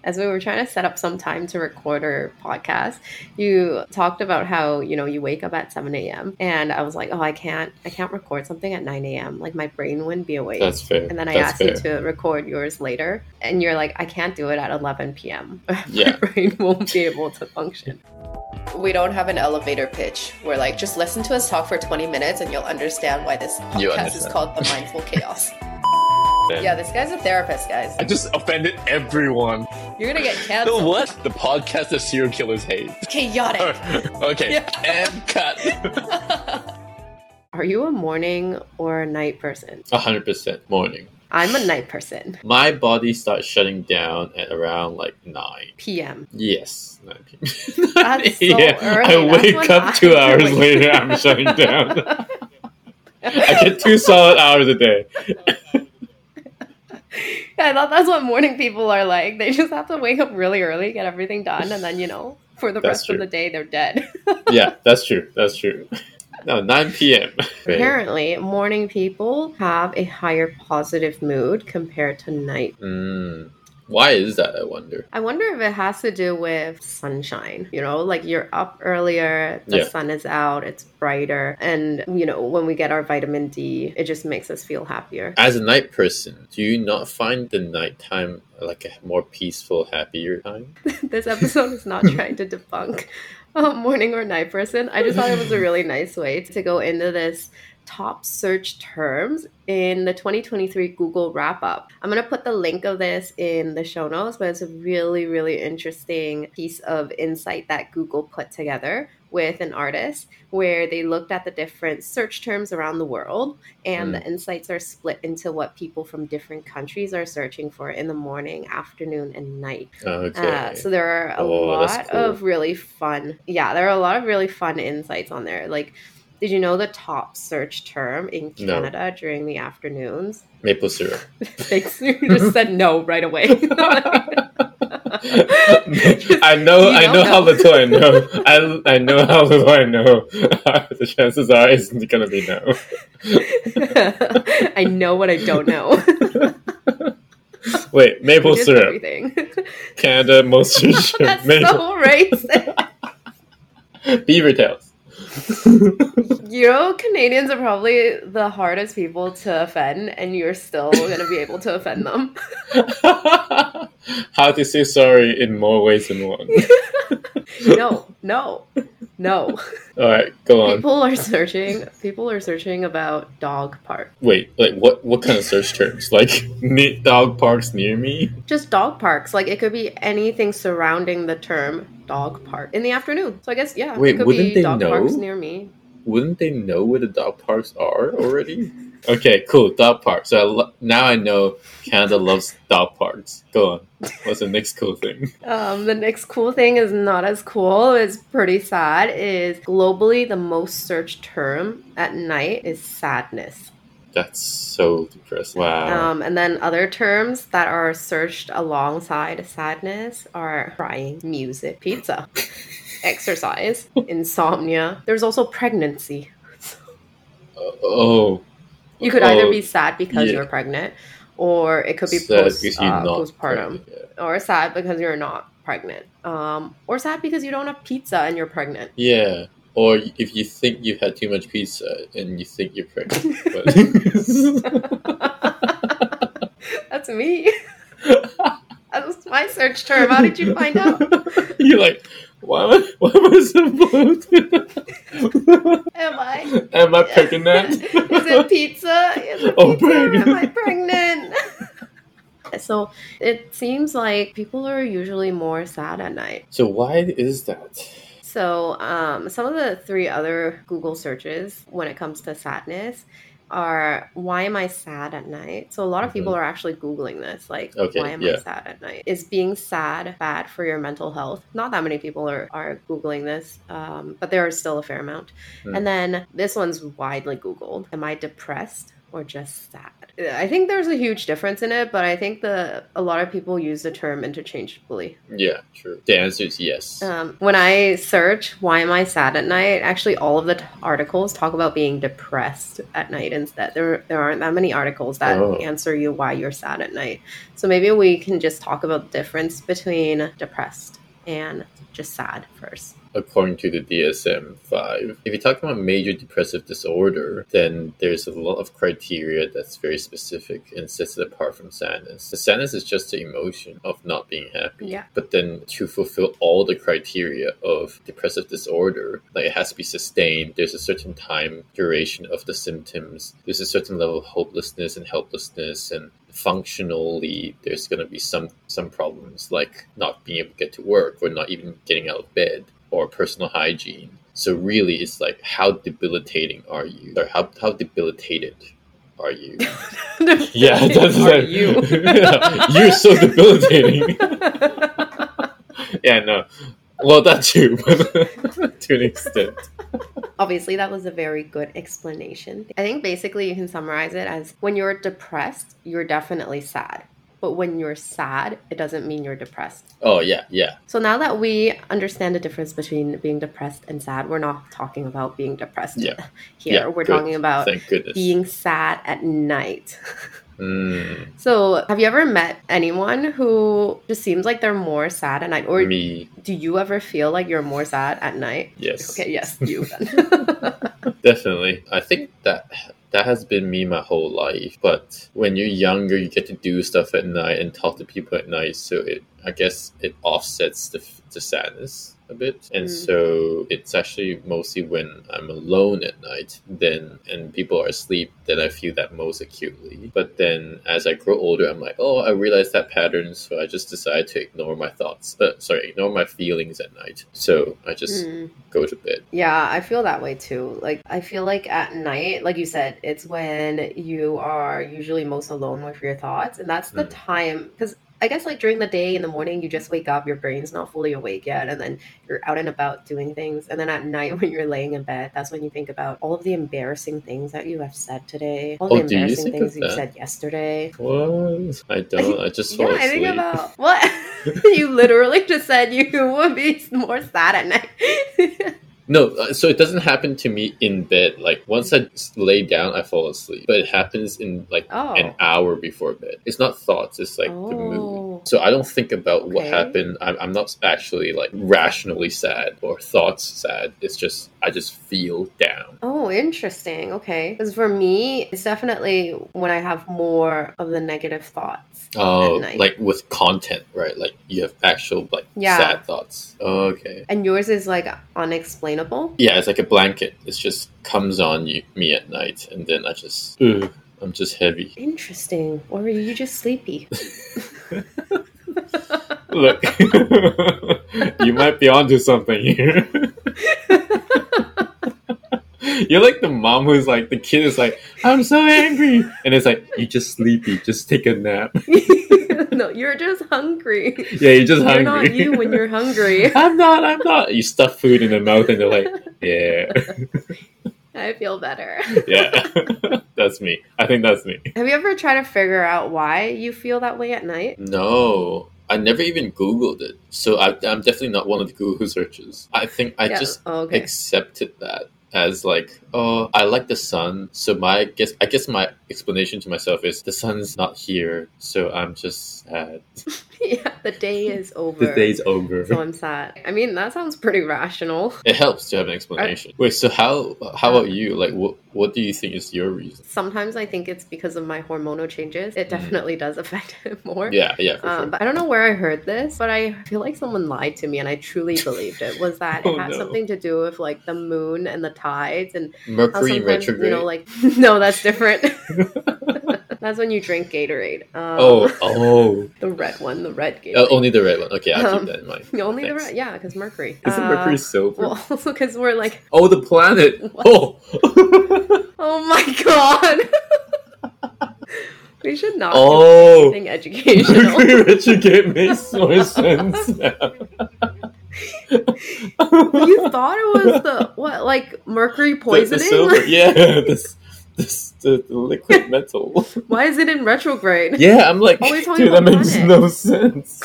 As we were trying to set up some time to record our podcast, you talked about how, you wake up at 7 a.m. And I was like, oh, I can't record something at 9 a.m. Like my brain wouldn't be awake. That's fair. And then I asked you to record yours later. And you're like, I can't do it at 11 p.m. Yeah. My brain won't be able to function. We don't have an elevator pitch. We're like, just listen to us talk for 20 minutes and you'll understand why this podcast is called The Mindful Chaos. Yeah, this guy's a therapist, guys. I just offended everyone. You're gonna get canceled. The what? The podcast that serial killers hate. Chaotic. Okay, Yeah. And cut. Are you a morning or a night person? 100% morning. I'm a night person. My body starts shutting down at around 9 PM. Yes, 9 p.m. That's so early. I wake up 2 hours later, I'm shutting down. I get 2 solid hours a day. Yeah, I thought that's what morning people are like. They just have to wake up really early, get everything done, and then, for the rest of the day, they're dead. Yeah, that's true. No, 9 p.m. Apparently, morning people have a higher positive mood compared to night. Why is that, I wonder? I wonder if it has to do with sunshine. You're up earlier, the sun is out, it's brighter. And, when we get our vitamin D, it just makes us feel happier. As a night person, do you not find the nighttime like a more peaceful, happier time? This episode is not trying to debunk morning or night person. I just thought it was a really nice way to go into this top search terms in the 2023 Google wrap-up. I'm going to put the link of this in the show notes, but it's a really, really interesting piece of insight that Google put together with an artist where they looked at the different search terms around the world, and the insights are split into what people from different countries are searching for in the morning, afternoon, and night. Okay. So there are a lot of really fun insights on there. Did you know the top search term in Canada during the afternoons? Maple syrup. Thanks. You just said no right away. I know how little I know. I know how little I know. The chances are it's going to be no. I know what I don't know. Wait, maple syrup. Everything. Canada, most search term. That's so racist. Beaver tails. Canadians are probably the hardest people to offend, and you're still going to be able to offend them. How to say sorry in more ways than one. No. All right, go on. People are searching about dog park. Wait, what kind of search terms? Dog parks near me? Just dog parks. It could be anything surrounding the term dog park in the afternoon. So I guess, it could be dog parks near me. Wouldn't they know where the dog parks are already? Okay, cool. Dog parks. So now I know Canada loves dog parks. Go on. What's the next cool thing? The next cool thing is not as cool. It's pretty sad. Is globally the most searched term at night is sadness. That's so depressing. Wow. And then other terms that are searched alongside sadness are crying, music, pizza, exercise, insomnia. There's also pregnancy. You could either be sad because you're pregnant, or it could be postpartum, or sad because you're not pregnant, or sad because you don't have pizza and you're pregnant. Yeah. Or if you think you've had too much pizza and you think you're pregnant. That's me. That's my search term. How did you find out? You're like, why am I so bloated? Am I pregnant? Is it pizza? Pregnant. Am I pregnant? So it seems like people are usually more sad at night. So why is that? So some of the 3 other Google searches when it comes to sadness are, why am I sad at night? So a lot of people are actually Googling this, why am I sad at night? Is being sad bad for your mental health? Not that many people are Googling this, but there are still a fair amount. And then this one's widely Googled. Am I depressed or just sad? I think there's a huge difference in it, but I think a lot of people use the term interchangeably. Yeah, true. The answer is yes. When I search, why am I sad at night? Actually, all of the articles talk about being depressed at night instead. There aren't that many articles that answer you why you're sad at night. So maybe we can just talk about the difference between depressed and just sad first. According to the DSM-5, if you talk about major depressive disorder, then there's a lot of criteria that's very specific and sets it apart from sadness. The sadness is just the emotion of not being happy. Yeah. But then to fulfill all the criteria of depressive disorder, like it has to be sustained. There's a certain time duration of the symptoms. There's a certain level of hopelessness and helplessness, and functionally there's going to be some problems like not being able to get to work or not even getting out of bed, or personal hygiene. So really it's like, how debilitating are you? Or how debilitated are you? Yeah, that's like you. Yeah, you're so debilitating. Yeah, no. Well, that too, but to an extent. Obviously, that was a very good explanation. I think basically you can summarize it as, when you're depressed, you're definitely sad. But when you're sad, it doesn't mean you're depressed. Oh, yeah. So now that we understand the difference between being depressed and sad, we're not talking about being depressed here. Yeah, we're talking about being sad at night. So have you ever met anyone who just seems like they're more sad at night? Or me. Do you ever feel like you're more sad at night? Yes. Okay, yes, you then. Definitely. I think that has been me my whole life. But when you're younger, you get to do stuff at night and talk to people at night. So I guess it offsets the sadness a bit. And so it's actually mostly when I'm alone at night and people are asleep, then I feel that most acutely. But then as I grow older, I'm like, I realize that pattern. So I just decide to ignore my ignore my feelings at night. So I just go to bed. Yeah, I feel that way too. Like, I feel like at night, like you said, it's when you are usually most alone with your thoughts. And that's the time, because I guess like during the day, in the morning, you just wake up, your brain's not fully awake yet, and then you're out and about doing things. And then at night when you're laying in bed, that's when you think about all of the embarrassing things that you have said today, all the embarrassing things you said yesterday. What? I don't. I just fall asleep. I think about what? You literally just said you would be more sad at night. No, so it doesn't happen to me in bed. Like, once I lay down, I fall asleep. But it happens in, like, an hour before bed. It's not thoughts, it's, like, the mood. So I don't think about what happened. I'm not actually, like, rationally sad or thoughts sad. It's just, I just feel down. Oh, interesting. Okay. Because for me, it's definitely when I have more of the negative thoughts. Oh, like with content, right? Like, you have actual, like, sad thoughts. Oh, okay. And yours is, like, unexplainable? Yeah, it's like a blanket. It just comes on me at night, and then I'm just heavy. Interesting. Or are you just sleepy? Look, you might be onto something here. You're like the mom who's like, the kid is like, I'm so angry. And it's like, you're just sleepy. Just take a nap. No, you're just hungry. Yeah, you're just hungry. You're not you when you're hungry. I'm not. You stuff food in the mouth and they're like, yeah. I feel better. Yeah, that's me. I think that's me. Have you ever tried to figure out why you feel that way at night? No. I never even Googled it. So I'm definitely not one of the Google searches. I think I just accepted that as like, I like the sun. So I guess my explanation to myself is the sun's not here. So I'm just sad. Yeah, the day is over. The day's over. So I'm sad. I mean, that sounds pretty rational. It helps to have an explanation. Wait, so how about you? Like, what do you think is your reason? Sometimes I think it's because of my hormonal changes. It definitely does affect it more. Yeah, for sure. But I don't know where I heard this, but I feel like someone lied to me and I truly believed it. Was that it had something to do with like the moon and the tides and Mercury retrograde? You know, like, no, that's different. That's when you drink Gatorade. The red one, the red Gatorade. Only the red one. Okay, I'll keep that in mind. Only the red, yeah, because Mercury. Isn't Mercury silver? Well, also because we're like... Oh, the planet! What? Oh my god! We should not do anything educational. Mercury retrograde makes more sense now. You thought it was like mercury poisoning? The silver, yeah, the the liquid metal. Why is it in retrograde? Yeah, I'm like, Always talking dude, that about makes planets. no sense.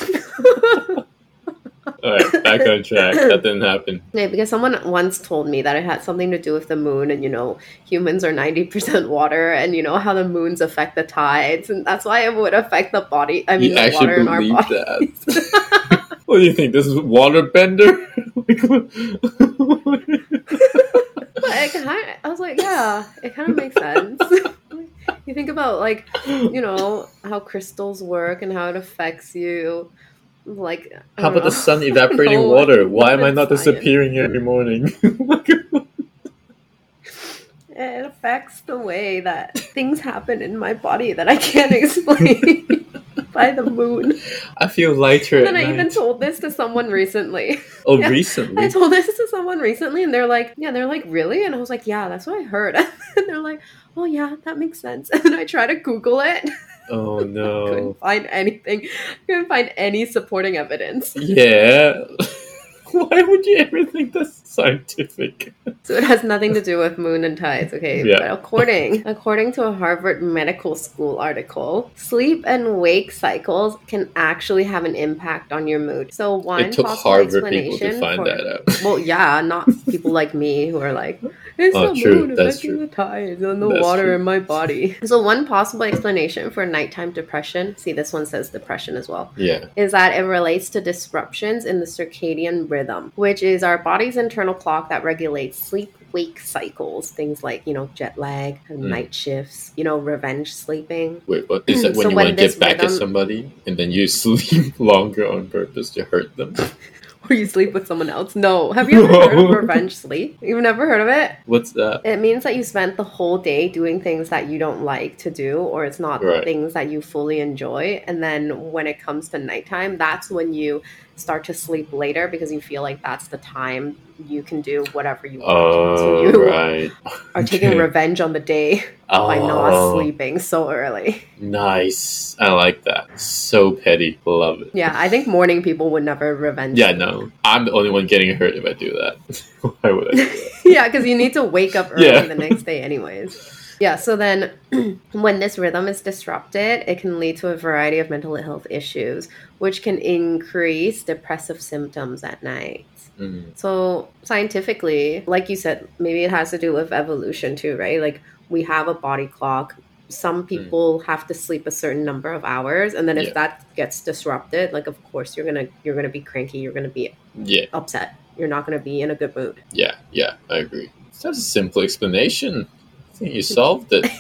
Alright, back on track. That didn't happen. Yeah, because someone once told me that it had something to do with the moon, and humans are 90% water, and how the moons affect the tides, and that's why it would affect the body. I mean, You the actually water in our believe bodies. that? What do you think? This is waterbender? But I was like, yeah, it kind of makes sense. You think about how crystals work and how it affects you. Like, I How don't about the know. sun I don't evaporating know. water? Why am I It's not science. disappearing every morning? It affects the way that things happen in my body that I can't explain by the moon. I feel lighter And at then I night. even told this to someone recently. Oh, Yeah, recently? I told this to someone recently, and they're like, really? And I was like, yeah, that's what I heard. And they're like, oh yeah, that makes sense. And I tried to Google it. Oh, no. Couldn't find anything. Couldn't find any supporting evidence. Yeah. Why would you ever think that's scientific? So it has nothing to do with moon and tides, okay? Yeah. But according to a Harvard Medical School article, sleep and wake cycles can actually have an impact on your mood. So one It took possible Harvard people to explanation find that out. well, yeah, not people like me who are like, it's Oh, the true, moon that's affecting true. the tides and the That's water true. in my body. So one possible explanation for nighttime depression, see this one says depression as well, Yeah. is that it relates to disruptions in the circadian rhythm, which is our body's internal clock that regulates sleep-wake cycles. Things like, jet lag, night shifts, revenge sleeping. Wait, what is that when So you when want to this get back at rhythm- somebody and then you sleep longer on purpose to hurt them? Or you sleep with someone else? No. Have you ever heard of revenge sleep? You've never heard of it? What's that? It means that you spent the whole day doing things that you don't like to do, or it's not Right. things that you fully enjoy. And then when it comes to nighttime, that's when you start to sleep later because you feel like that's the time you can do whatever you want. So you Right. are taking Okay. revenge on the day by not Oh, sleeping so early. nice. I like that. So petty. Love it. Yeah, I think morning people would never revenge. Yeah, no. I'm the only one getting hurt if I do that. Why would I do that? Yeah, because you need to wake up early Yeah. the next day anyways. Yeah, so then when this rhythm is disrupted, it can lead to a variety of mental health issues, which can increase depressive symptoms at night. Mm. So scientifically, like you said, maybe it has to do with evolution too, right? Like we have a body clock. Some people have to sleep a certain number of hours, and then if Yeah. that gets disrupted, like of course you're gonna be cranky, you're gonna be Yeah, upset, you're not gonna be in a good mood. yeah, I agree. That's a simple explanation. I think you solved it.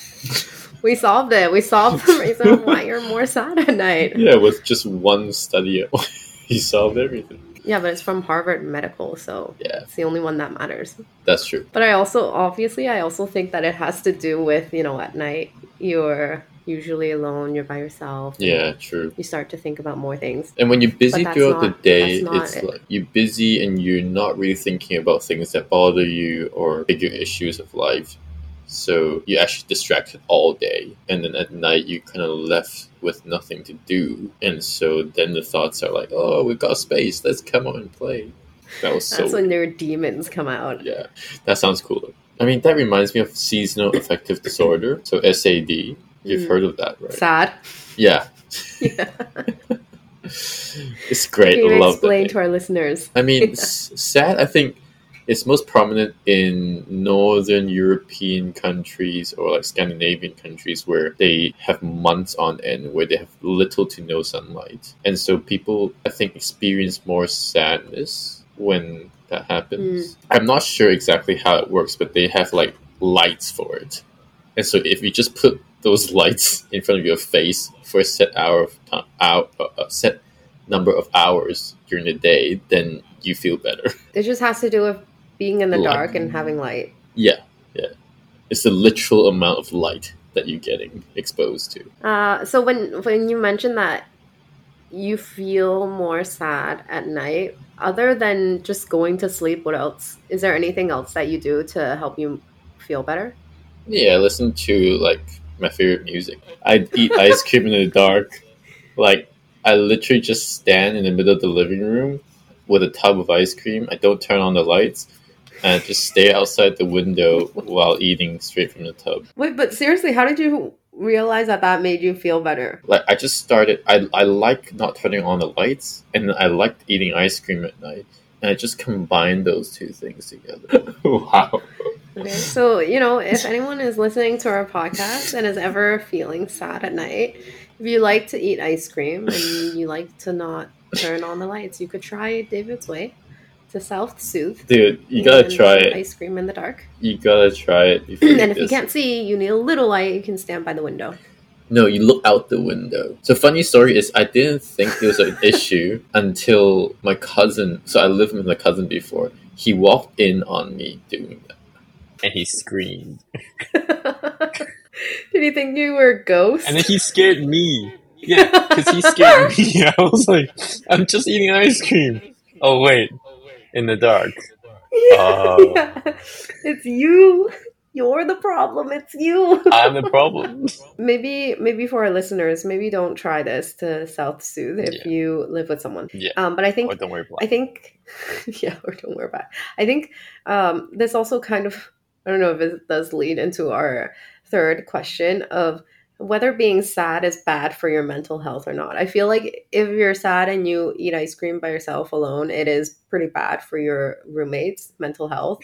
We solved it. We solved the reason why you're more sad at night. Yeah, with just one study, you solved everything. Yeah, but it's from Harvard Medical, so Yeah, it's the only one that matters. that's true. But I also think that it has to do with, at night you're usually alone, you're by yourself. and Yeah, true. You start to think about more things. And when you're busy But that's throughout the not- day, that's not it's it. like you're busy and you're not really thinking about things that bother you or bigger issues of life. So you're actually distracted all day. And then at night, you're kind of left with nothing to do. And so then the thoughts are like, oh, we've got space. Let's come out and play. That was so That's when your demons come out. Yeah, that sounds cool. I mean, that reminds me of seasonal affective disorder. So SAD. You've heard of that, right? Sad. Yeah. Yeah. It's great. Can you I love explain that. to our listeners? I mean, SAD, I think, is most prominent in Northern European countries or like Scandinavian countries where they have months on end where they have little to no sunlight. And so people, I think, experience more sadness when that happens. I'm not sure exactly how it works, but they have like lights for it. And so if you just put those lights in front of your face for a set set number of hours during the day, then you feel better. It just has to do with being in the Light. dark and having light. Yeah. It's the literal amount of light that you're getting exposed to. So when you mentioned that you feel more sad at night, other than just going to sleep, what else? Is there anything else that you do to help you feel better? Yeah, I listen to like my favorite music. I eat ice cream in the dark. Like I literally just stand in the middle of the living room with a tub of ice cream. I don't turn on the lights. and just stay outside the window while eating straight from the tub. Wait, but seriously, how did you realize that that made you feel better? Like I just started. I like not turning on the lights, and I liked eating ice cream at night, and I just combined those two things together. Wow. Okay, so if anyone is listening to our podcast and is ever feeling sad at night, if you like to eat ice cream and you like to not turn on the lights, you could try David's Way to self-soothe. Dude, you gotta and try eat it. Ice cream in the dark. You gotta try it before And if you get can't sick. see, you need a little light, you can stand by the window. No, you look out the window. So funny story is I didn't think it was an issue until my cousin, so I lived with my cousin before, he walked in on me doing that. And he screamed. Did he think you were a ghost? And then he scared me. Yeah, because he scared me. I was like, I'm just eating ice cream. Oh, wait. In the dark. Oh. Yeah. It's you. You're the problem. It's you. I'm the problem. Maybe for our listeners, maybe don't try this to self-soothe if you live with someone. Yeah. But I think Or don't wear black. I think or don't wear black. I think this also kind of, I don't know if it does lead into our third question of whether being sad is bad for your mental health or not. I feel like if you're sad and you eat ice cream by yourself alone, it is pretty bad for your roommate's mental health.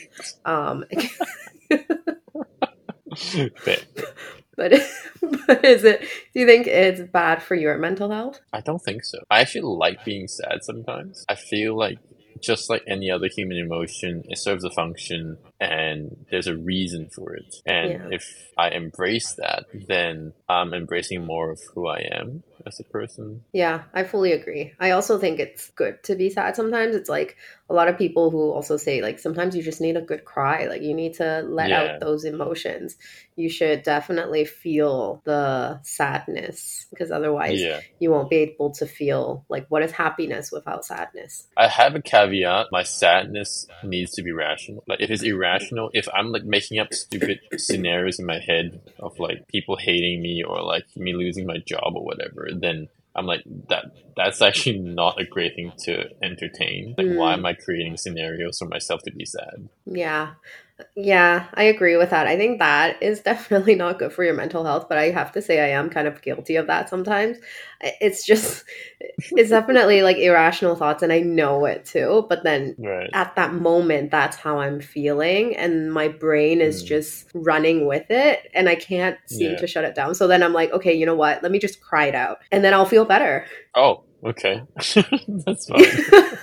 But is it? Do you think it's bad for your mental health? I don't think so. I actually like being sad sometimes. I feel like just like any other human emotion, it serves a function and there's a reason for it. And if I embrace that, then I'm embracing more of who I am as a person. Yeah, I fully agree. I also think it's good to be sad sometimes. It's like a lot of people who also say like sometimes you just need a good cry. Like you need to let out those emotions. You should definitely feel the sadness because otherwise you won't be able to feel like what is happiness without sadness. I have a caveat. My sadness needs to be rational. Like if it's irrational, if I'm like making up stupid scenarios in my head of like people hating me or like me losing my job or whatever, then I'm like, that's actually not a great thing to entertain. Like, why am I creating scenarios for myself to be sad? Yeah, I agree with that. I think that is definitely not good for your mental health, but I have to say I am kind of guilty of that sometimes. It's definitely like irrational thoughts and I know it too, but then at that moment, that's how I'm feeling and my brain is just running with it and I can't seem to shut it down. So then I'm like, okay, you know what? Let me just cry it out and then I'll feel better. Oh, okay. That's fine.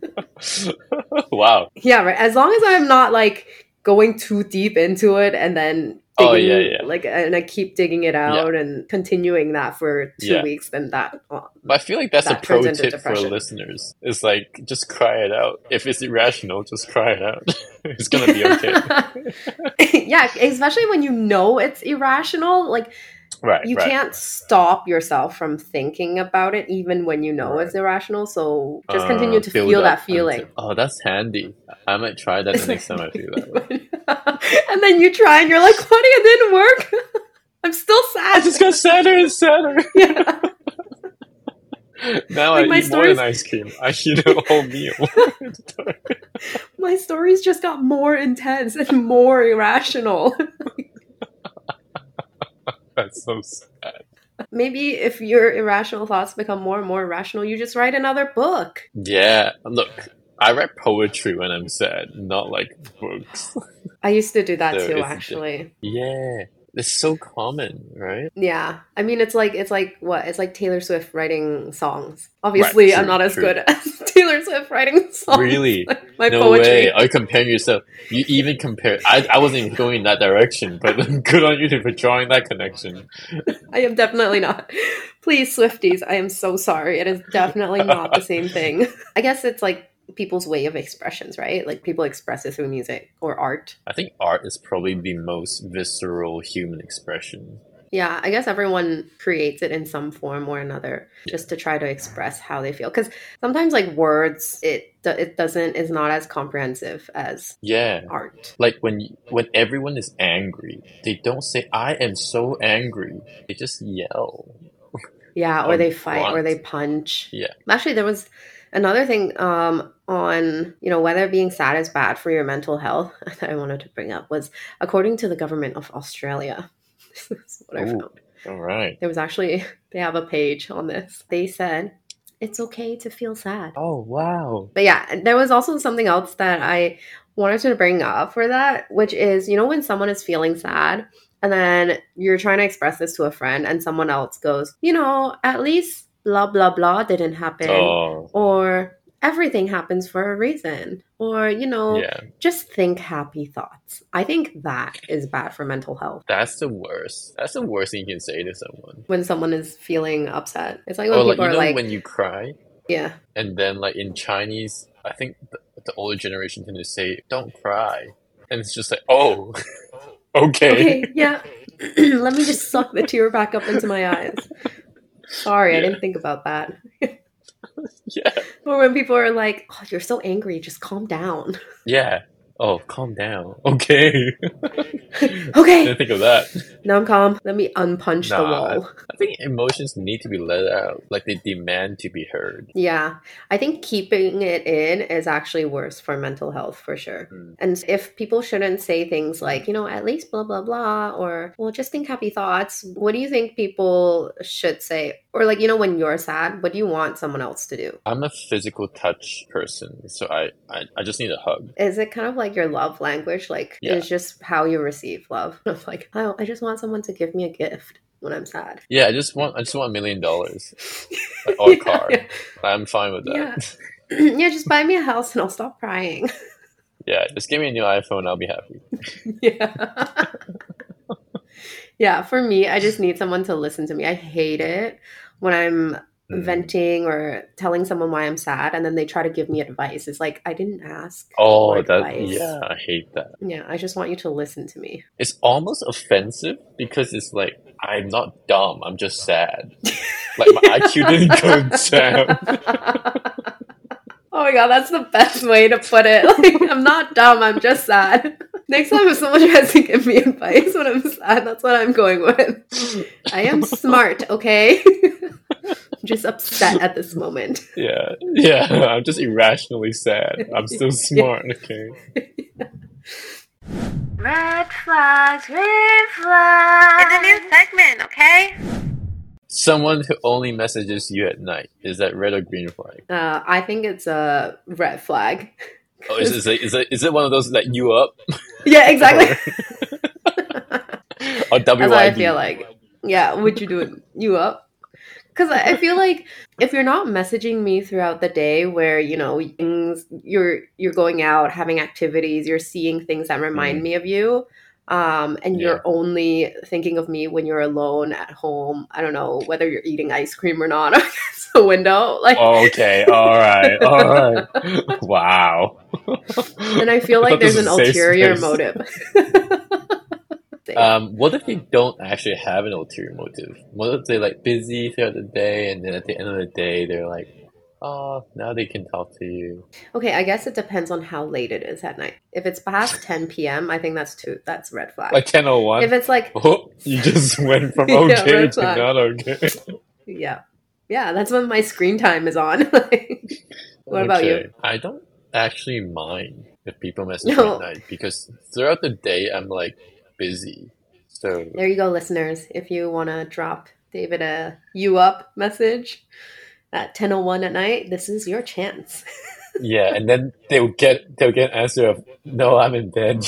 Wow. Yeah, right. As long as I'm not like going too deep into it and then digging, like, and I keep digging it out and continuing that for 2 weeks, then that. But I feel like that's a pro tip for listeners. It's like just cry it out. If it's irrational, just cry it out. It's gonna be okay. Yeah, especially when you know it's irrational, like. You can't stop yourself from thinking about it even when you know it's irrational. So just continue to feel that feeling. Oh, that's handy. I might try that the next time I feel that way. And then you try and you're like, what? It didn't work. I'm still sad. I just got sadder and sadder. Yeah. Now like I eat more than ice cream. I eat a whole meal. My stories just got more intense and more irrational. That's so sad. Maybe if your irrational thoughts become more and more irrational, you just write another book. Yeah. Look, I write poetry when I'm sad, not like books. I used to do that too, actually. Yeah. It's so common, right? Yeah. I mean, it's like what? It's like Taylor Swift writing songs. Obviously, I'm not as good as Taylor Swift writing songs. Really? My no poetry. Way. Are you comparing yourself? You even compare. I wasn't even going in that direction, but good on you for drawing that connection. I am definitely not. Please, Swifties, I am so sorry. It is definitely not the same thing. I guess it's like people's way of expressions, right? Like people express it through music or art. I think art is probably the most visceral human expression. Yeah, I guess everyone creates it in some form or another just to try to express how they feel. Because sometimes like words, it is not as comprehensive as art. Like when everyone is angry, they don't say, I am so angry. They just yell. Yeah, or they fight or they punch. Yeah. Actually, there was Another thing on, whether being sad is bad for your mental health that I wanted to bring up was according to the government of Australia. This is what I Oh, found. all right. There was actually, they have a page on this. They said, it's okay to feel sad. Oh, wow. But yeah, there was also something else that I wanted to bring up for that, which is, when someone is feeling sad and then you're trying to express this to a friend and someone else goes, at least blah, blah, blah didn't happen. Oh, Or everything happens for a reason. Or, yeah. just think happy thoughts. I think that is bad for mental health. That's the worst. That's the worst thing you can say to someone. When someone is feeling upset. It's like when Or like, people are like, when you cry, yeah. and then like in Chinese, I think the older generation tend to say, "Don't cry," and it's just like, oh, okay. Okay, yeah. Let me just suck the tear back up into my eyes. Sorry, I Yeah. didn't think about that. Yeah. Or when people are like, oh, you're so angry, just calm down. Yeah. Oh, calm down. Okay. Okay, Didn't think of that. now I'm calm. Let me unpunch the Nah, wall. I think emotions need to be let out. Like they demand to be heard. Yeah, I think keeping it in is actually worse for mental health for sure. Mm. And if people shouldn't say things like, at least blah, blah, blah, or, well, just think happy thoughts, what do you think people should say? Or like, when you're sad, what do you want someone else to do? I'm a physical touch person, so I just need a hug. Is it kind of like your love language? Like, Yeah. it's just how you receive love. Of like, oh, I just want someone to give me a gift when I'm sad. Yeah, I just want $1 million or a car. Yeah. I'm fine with that. Yeah. Yeah, just buy me a house and I'll stop crying. Yeah, just give me a new iPhone, I'll be happy. Yeah. Yeah, for me, I just need someone to listen to me. I hate it when I'm venting or telling someone why I'm sad and then they try to give me advice. It's like, I didn't ask Oh, for that advice. yeah, I hate that. Yeah, I just want you to listen to me. It's almost offensive because it's like I'm not dumb, I'm just sad. Like my IQ didn't go down. Oh my god, that's the best way to put it. Like, I'm not dumb, I'm just sad. Next time if someone tries to give me advice when I'm sad, that's what I'm going with. I am smart, okay? I'm just upset at this moment. Yeah, I'm just irrationally sad. I'm still smart, okay? Red flags, green flags. It's a new segment, okay? Someone who only messages you at night, is that red or green flag? I think it's a red flag. Oh, is it one of those that you up? Yeah, exactly. Or That's WYD? what I feel like. Yeah, would you do it? You up? Because I feel like if you're not messaging me throughout the day, where things you're going out, having activities, you're seeing things that remind me of you, and you're only thinking of me when you're alone at home. I don't know whether you're eating ice cream or not against the window. Like, Okay, all right. Wow. and I feel like there's an ulterior motive. What if they don't actually have an ulterior motive? What if they're like busy throughout the day and then at the end of the day they're like, oh, now they can talk to you? Okay, I guess it depends on how late it is at night. If it's past 10 p.m., I think that's red flag. Like 10:01? If it's like, oh, you just went from Yeah, okay red to flag. not okay. yeah, that's when my screen time is on. What about you? Okay. I don't actually mind if people message No. me at night because throughout the day I'm like busy. So There you go, listeners. If you want to drop David a you up message at 10:01 at night, this is your chance. yeah, and then they'll get an answer of no, I'm in bed.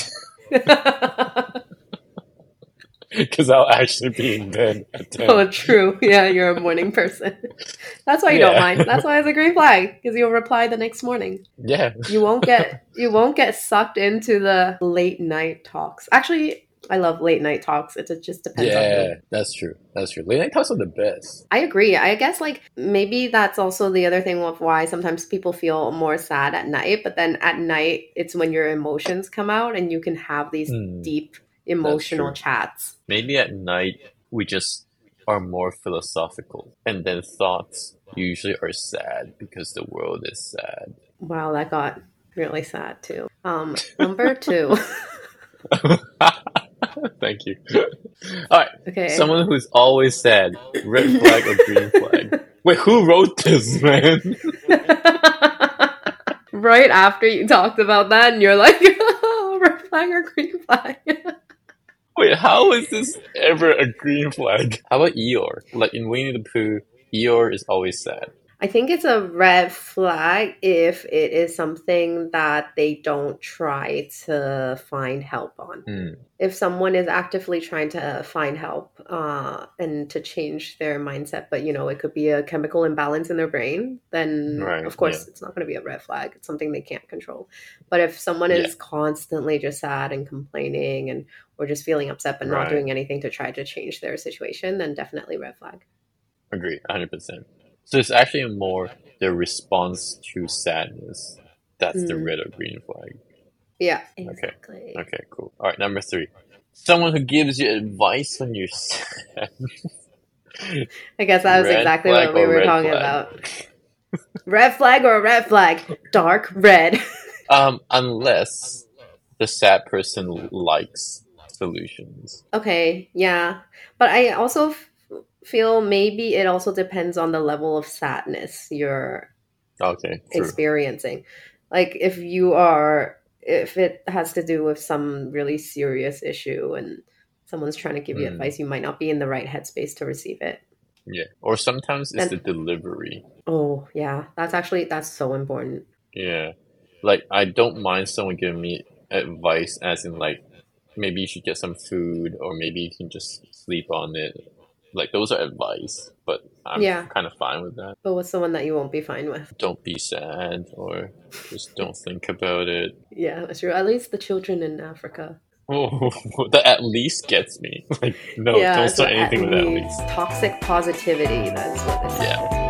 Because I'll actually be in bed at 10. Oh, true. Yeah, you're a morning person. That's why you don't Yeah. mind. That's why it's a green flag, because you'll reply the next morning. Yeah. You won't get sucked into the late night talks. Actually, I love late night talks. It just depends on who. Yeah, that's true. Late night talks are the best. I agree. I guess like maybe that's also the other thing of why sometimes people feel more sad at night, but then at night it's when your emotions come out and you can have these deep emotional true. chats. Maybe at night we just are more philosophical, and then thoughts usually are sad because the world is sad. Wow, that got really sad too. Number 2. Thank you. All right. Okay. Someone who's always sad. Red flag or green flag? Wait, who wrote this, man? Right after you talked about that, and you're like, red flag or green flag? Wait, how is this ever a green flag? How about Eeyore? Like in Winnie the Pooh, Eeyore is always sad. I think it's a red flag if it is something that they don't try to find help on. If someone is actively trying to find help and to change their mindset, but it could be a chemical imbalance in their brain, then Right, of course yeah. it's not going to be a red flag. It's something they can't control. But if someone is constantly just sad and complaining and or just feeling upset but not Right. doing anything to try to change their situation, then definitely red flag. Agree, 100%. So it's actually more their response to sadness. That's the red or green flag. Yeah, exactly. Okay, cool. All right, number 3. Someone who gives you advice when you're sad. I guess that was Red exactly flag what we or were red talking flag? about. Red flag or red flag? Dark red. Unless the sad person likes solutions. Okay, yeah. But I also feel maybe it also depends on the level of sadness you're Okay, true. experiencing. Like if it has to do with some really serious issue and someone's trying to give you advice, you might not be in the right headspace to receive it. Yeah, or sometimes it's And- the delivery. Oh, yeah. That's so important. Yeah, like I don't mind someone giving me advice as in like maybe you should get some food or maybe you can just sleep on it. Like those are advice, but I'm Yeah. kind of fine with that. But what's the one that you won't be fine with? Don't be sad or just don't think about it. Yeah, that's true. At least the children in Africa. Oh, that at least gets me. Like, no, Yeah, don't so start anything at with at least least. toxic positivity. That's what it is. Yeah.